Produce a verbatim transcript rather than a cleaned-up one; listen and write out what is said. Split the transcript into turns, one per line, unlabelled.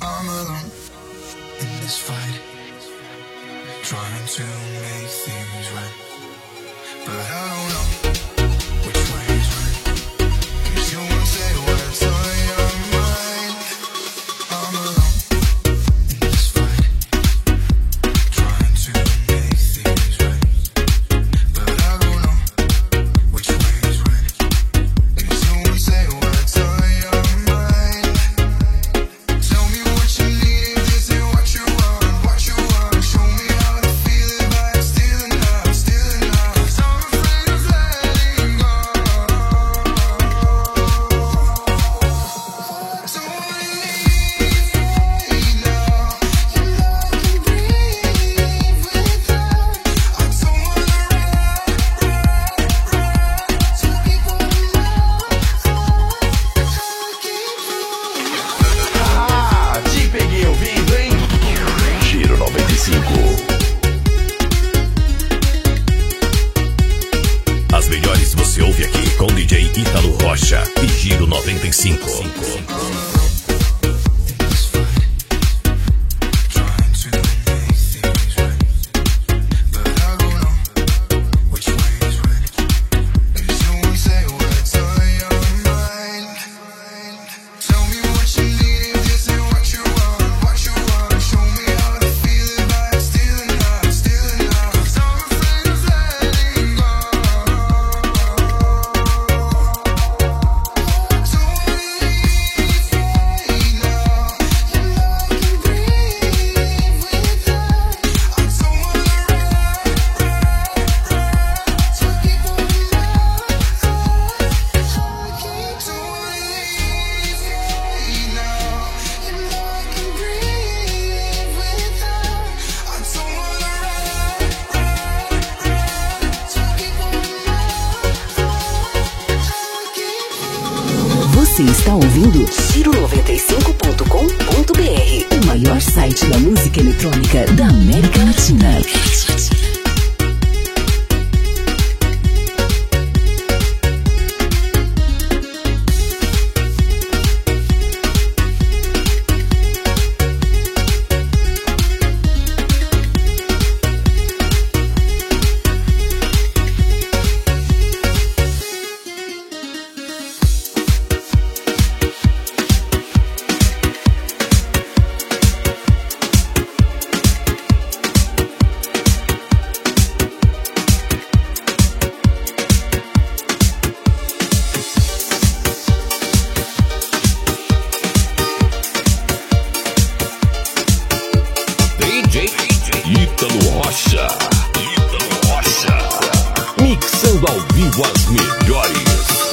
I'm alone in this fight, trying to make things right, but I don't know which way is right, 'cause you won't say what's on your mind. I'm alone in this fight, trying to make things right, but I don't know which way is right, 'cause you won't say what's on your mind. Tell me what you need, this is what you want, what you want. Show me how to feel it by stealing now, stealing now. 'Cause I'm afraid of letting go. So I leave right now. You know I can breathe without. I don't wanna run, run, run. So people know I keep moving.
Ah, te peguei ouvindo, hein? Giro noventa e cinco. As melhores você ouve aqui com D J Ítalo Rocha e Giro noventa e cinco.
Você está ouvindo Giro noventa e cinco ponto com ponto b r, o maior site da música eletrônica da América Latina.
Ítalo Rocha, Ítalo Rocha, mixando ao vivo as melhores.